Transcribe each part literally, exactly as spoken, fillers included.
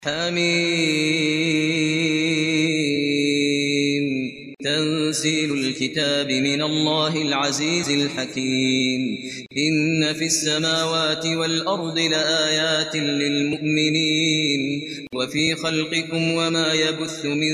حميم تنزيل الكتاب من الله العزيز الحكيم إن في السماوات والأرض لآيات للمؤمنين وفي خلقكم وما يبث من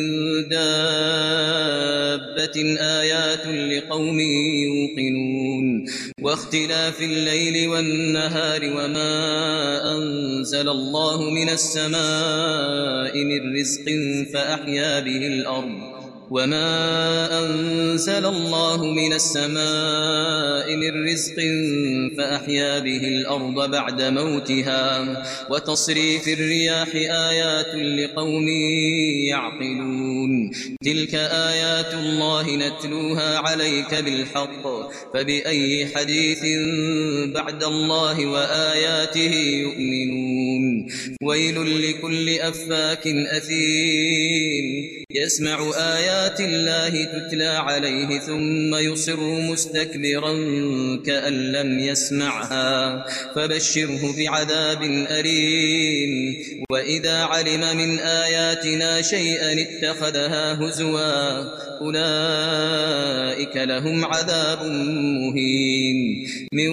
دابة آيات لقوم يوقنون واختلاف الليل والنهار وما أنزل الله من السماء من رزق فأحيا به الأرض وما أنزل الله من السماء من رزق فأحيا به الأرض بعد موتها وتصريف الرياح آيات لقوم يعقلون تلك آيات الله نتلوها عليك بالحق فبأي حديث بعد الله وآياته يؤمنون ويل لكل أفاك أثيم يسمع آيات الله تتلى عليه ثم يصر مستكبرا كأن لم يسمعها فبشره بعذاب أليم وإذا علم من آياتنا شيئا اتخذها هزوا أولئك لهم عذاب مهين من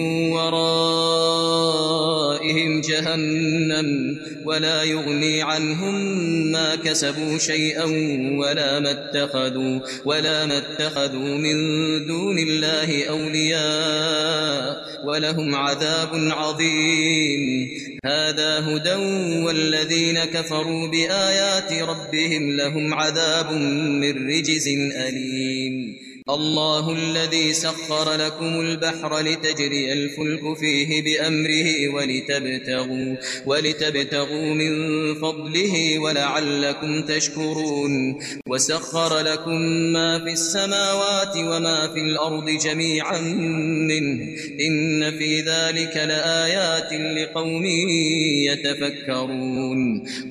ورائهم جهنم ولا يغني عنهم ما كسبوا شيئا ولا ما اتخذوا ولا ما اتخذوا من دون الله أولياء ولهم عذاب عظيم هذا هدى والذين كفروا بآيات ربهم لهم عذاب من رجز أليم الله الذي سخر لكم البحر لتجري الفلك فيه بأمره ولتبتغوا, ولتبتغوا من فضله ولعلكم تشكرون وسخر لكم ما في السماوات وما في الأرض جميعا منه إن في ذلك لآيات لقوم يتفكرون